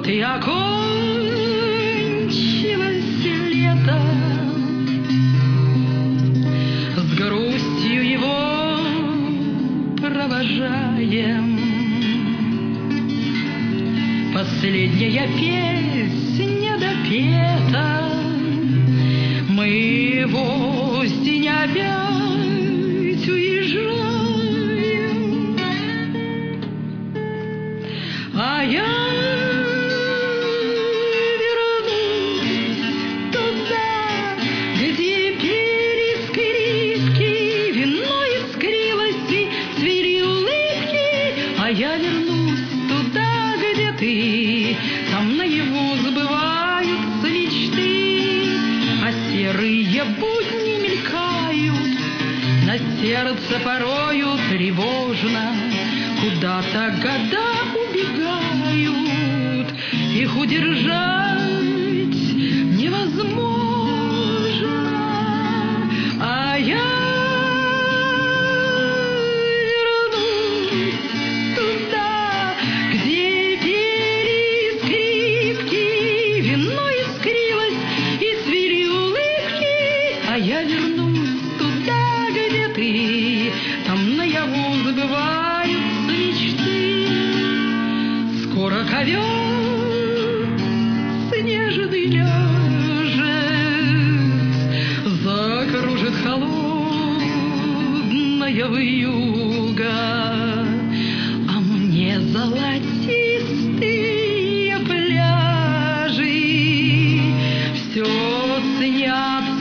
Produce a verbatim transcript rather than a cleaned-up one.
и окончилось лето. С грустью его провожаем. Последняя песня допета. Мы в осень опять уезжаем. А я вернусь туда, где пели скрипки, вино искрилось и цвели улыбки. А я вернусь туда, где ты, там наяву забываются мечты, а серые будни мелькают, на сердце порою тревожно. Куда-то года убегают, их удержать невозможно. А я вернусь туда, где пели скрипки, вино искрилось и цвели улыбки. А я вернусь туда, где ты, там наяву забываются мечты. Скоро ковер снежный ляжет, закружит холодная вьюга, а мне золотистые пляжи все снятся